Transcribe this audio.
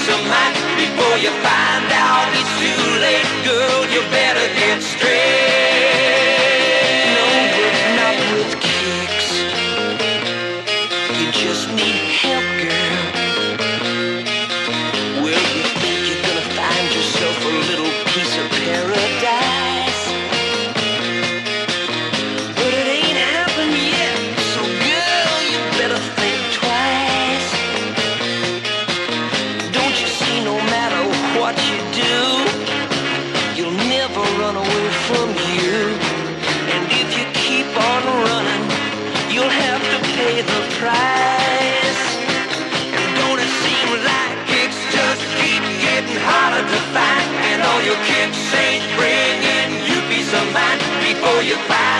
peace of mind before you find out it's too late, girl. You better get straight. No, but not with kicks. You just need help, girl. Well, you think you're gonna find yourself a little piece of paradise, but it ain't happened yet. So, girl, you better think twice. Don't you see, no matter what you do, you'll never run away from you. And if you keep on running, you'll have to pay the price. And don't it seem like kicks just keep getting harder to find? And all your kicks ain't bringing you peace of mind before you find